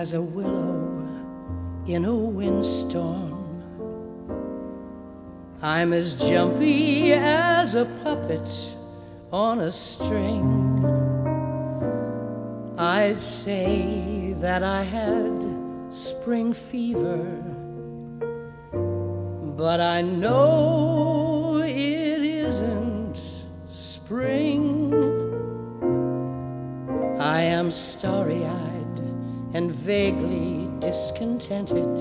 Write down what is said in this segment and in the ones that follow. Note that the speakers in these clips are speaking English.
as a willow in a windstorm. I'm as jumpy as a puppet on a string. I'd say that I had spring fever, but I know it isn't spring. I am starry-eyed and vaguely discontented,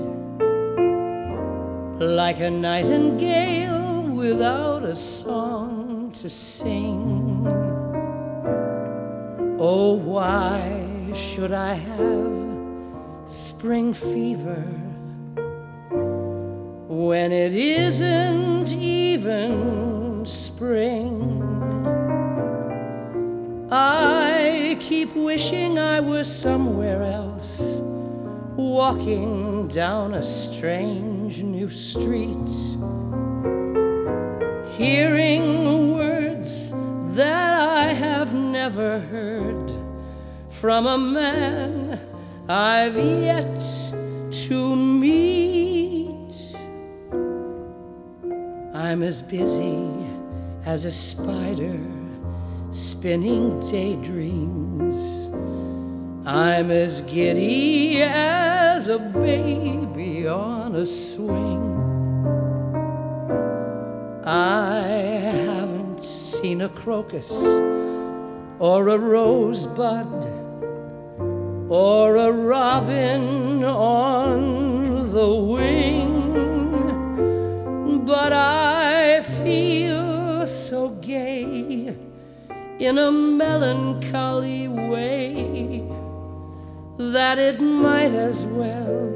like a nightingale without a song to sing. Oh, why should I have spring fever when it isn't even spring? I keep wishing I were somewhere else, walking down a strange new street, hearing words that I have never heard from a man I've yet to meet. I'm as busy as a spider spinning daydreams. I'm as giddy as a baby on a swing. I haven't seen a crocus or a rosebud or a robin on the wing, but I feel so gay in a melancholy way that it might as well